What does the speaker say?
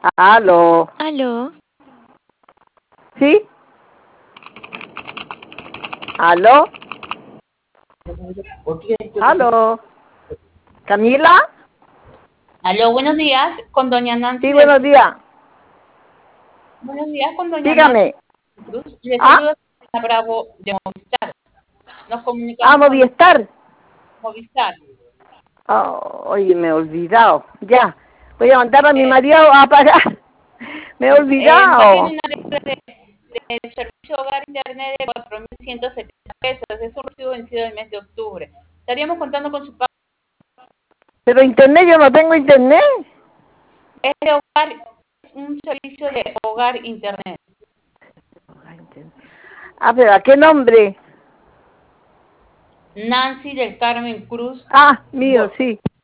Aló. Aló. ¿Sí? ¿Aló? ¿Aló? ¿Camila? Aló, buenos días, con doña Nancy Sí, buenos días. Buenos días, con doña Nancy Dígame. Cruz. Le ¿Ah? saluda a Bravo de Movistar. Nos comunicamos con Movistar. Movistar. Oye, me he olvidado. Ya. Voy a mandar a mi marido a pagar. Me he Ya tiene olvidado. una deuda de servicio hogar internet de 4.170 pesos. Es un recibo vencido del mes de octubre. Estaríamos contando con su pago. Pero internet, yo no tengo internet. Es de hogar, es un servicio de hogar internet. Pero ¿a qué nombre? Nancy del Carmen Cruz. Mío, sí.